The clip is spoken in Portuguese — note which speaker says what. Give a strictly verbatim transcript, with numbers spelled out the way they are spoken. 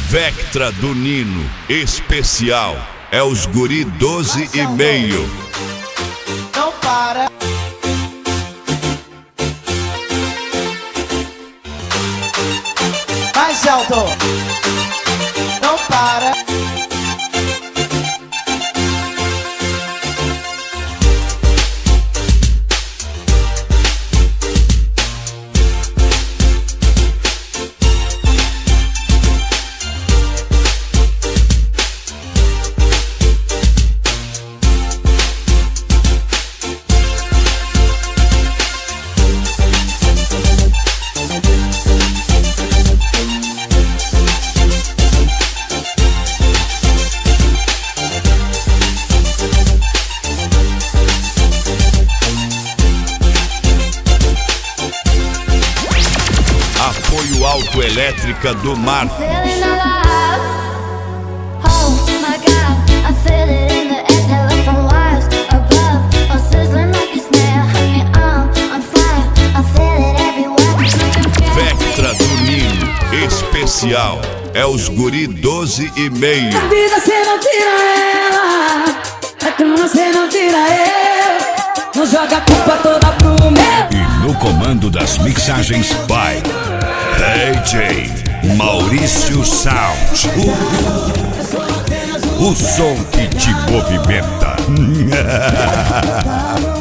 Speaker 1: Vectra do Nino, especial, é os guri doze e meio.
Speaker 2: Não para. Mais alto. Não para.
Speaker 1: Apoio Autoelétrica do Mar. Vectra do Nino, especial, é os guri doze e meio.
Speaker 3: A vida cê não tira ela, a cama cê não tira eu. Não joga a culpa toda pro meu.
Speaker 1: E no comando das mixagens, vai D J Maurício Sound. O som que te movimenta.